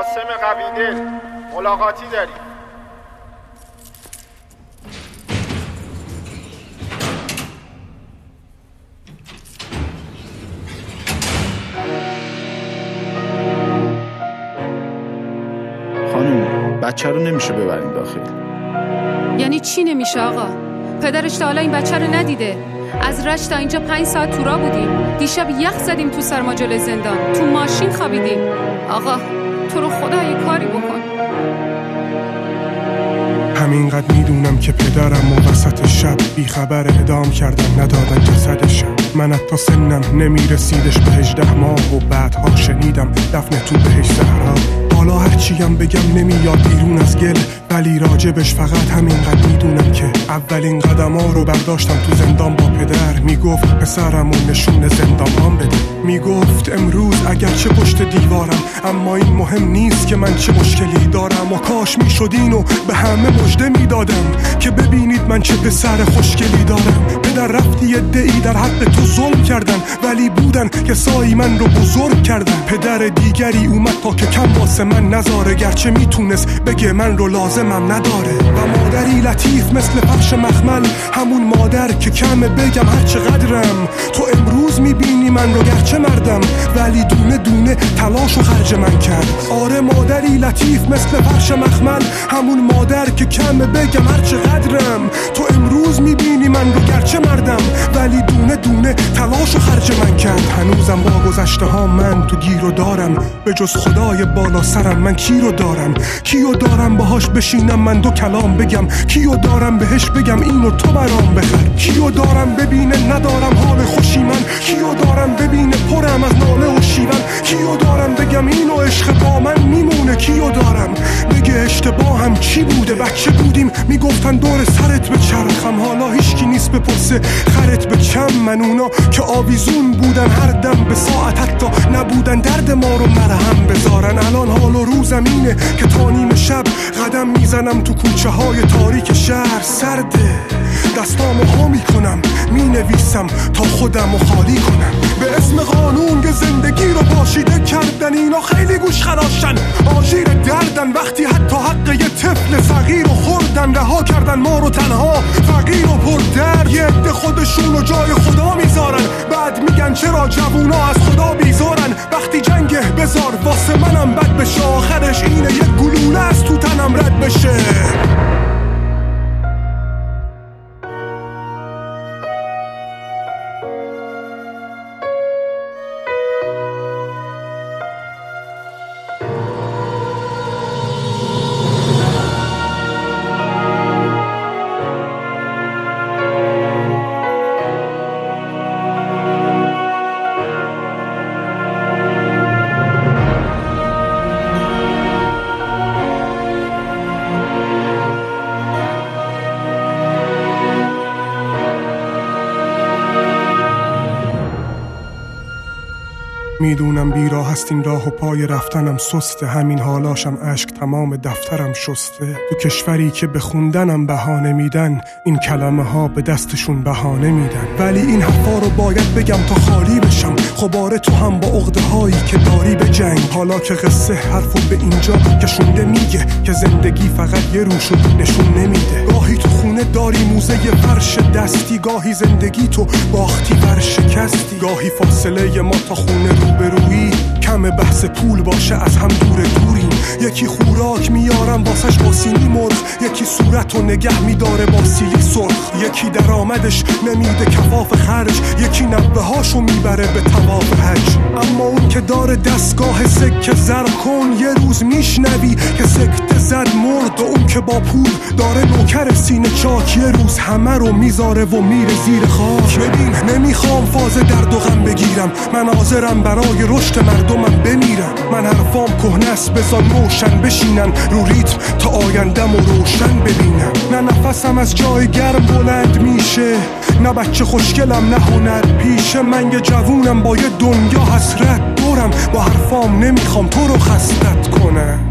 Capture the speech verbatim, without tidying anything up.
قاسم قویدل ملاقاتی داری. خانم بچه رو نمیشه ببرین داخل. یعنی چی نمیشه آقا؟ پدرش تا حالا این بچه رو ندیده. از رشت تا اینجا پنج ساعت تو راه بودیم. دیشب یخ زدیم تو سرما جلوی زندان. تو ماشین خوابیدیم. آقا تو رو خدا یه کاری بکن. همینقدر میدونم که پدرم و وسط شب بیخبر اعدام کردن ندادن جسدش. من حتی سنم نمیرسیدش به هجده ماه و بعدها شنیدم دفن تو بهش زهرا. حالا هرچیم بگم نمیاد بیرون از گل، ولی راجبش فقط همینقدر میدونم که اولین قدم ها رو برداشتم تو زندان با پدر. میگفت پسرم و نشون زندان بده. میگفت امروز اگرچه پشت دیوارم، اما این مهم نیست که من چه مشکلی دارم. و کاش میشد اینو به همه مژده میدادم که ببینید من چه پسر خوشگلی دارم. پدر رفتی ادعی در حق تو ظلم کردن، ولی بودن که سایی من رو بزرگ کردن. پدر دیگری اومد تا که کم واسه من نذاره، گرچه میتونست بگه من رو لازمم نداره. و مادری لطیف مثل فرش مخمل، همون مادر که کمه بگم هر چقدرم. تو امروز میبینی من رو گرچه مردم، ولی دونه دونه تلاش و خرج من کرد. آره مادری لطیف مثل فرش مخمل، همون مادر که کمه بگم هر چقدرم. تو امروز میبینی من رو گرچه مردم، ولی دونه دونه تلاش و خرج من کرد. هنوزم با گذشته ها من تو گیر و دارم، به جز خدای بالا سرم من کی رو دارم؟ کیو دارم باهاش بشینم من دو کلام بگم؟ کیو دارم بهش بگم اینو تو برام بخر؟ کیو دارم ببینه ندارم حال خوشی من؟ کیو دارم ببینه پرم از ناله و شیون؟ کیو دارم بگم اینو عشق با من میمونه؟ کیو دارم بگه اشتباهم چی بوده؟ بچه بودیم میگفتن دور سرت به چرخم، حالا هیچکی نیست بپرسه خرت به چم. من اونا که آویزون بودن هر دم به ساعت، حتی نبودن درد ما رو مرهم بذارن. الان حال و روزم اینه که تا نیم شب قدم میزنم تو کوچه های تاریک شهر. سرده دستامو ها میکنم مینویسم تا خودمو خالی کنم. به اسم قانون که زندگی رو پاشیده کردن، اینا خیلی گوش خراشن، آژیر دردن. وقتی حتی حق یه طفل صغیر رو خوردن، رها کردن ما رو تنها فقیر و پر درد. یه عده خودشون رو جای خدا میذارن، بعد میگن چرا جوونا از خدا بیزارن. وقتی جنگه بذار واسه منم بد بشه، آخرش اینه یه گلوله از تو تنم رد بشه. میدونم بیراه هست این راه و پای رفتنم سسته، همین حالاشم اشک تمام دفترم شسته. تو کشوری که به خوندنم بهانه میدن، این کلمه ها به دستشون بهانه میدن. ولی این حرفا رو باید بگم تا خالی بشم. خب آره تو هم با عقده هایی که داری به جنگ. حالا که قصه حرفو به اینجا کشونده میگه که زندگی فقط یه روشو نشون نمیده. گاهی تو خونه داری موزه فرش دستی، گاهی زندگی تو باختی بر شکستی. گاهی فاصله ما تا خونه رو برویی کم بحث پول باشه از هم دور دوریم. یکی خوراک میارم واسش با سینی مرغ، یکی صورت و نگه میداره با سیلی سرخ. یکی درآمدش نمیده کفاف خرج، یکی نبه هاشو میبره به طواف حج. اما اون که داره دستگاه سکه زر کن، یه روز میشنوی که سکته زد مرد. و اون که با پول داره نوکر سینه چاک، یه روز همه رو میذاره و میره زیر خاک. ببین نمیخوام فاز درد و غم بگیرم، من حاضرم برای رشد مردمم بمیرم. من حرفام کهنه است بذار موشن بشینن رو ریتم تا آیندم و روشن ببینم. نه نفسم از جای گرم بلند میشه، نه بچه خوشگلم نه هنر پیشه. من یه جوونم با یه دنیا حسرت دورم، با حرفام نمیخوام تو رو خستت کنم.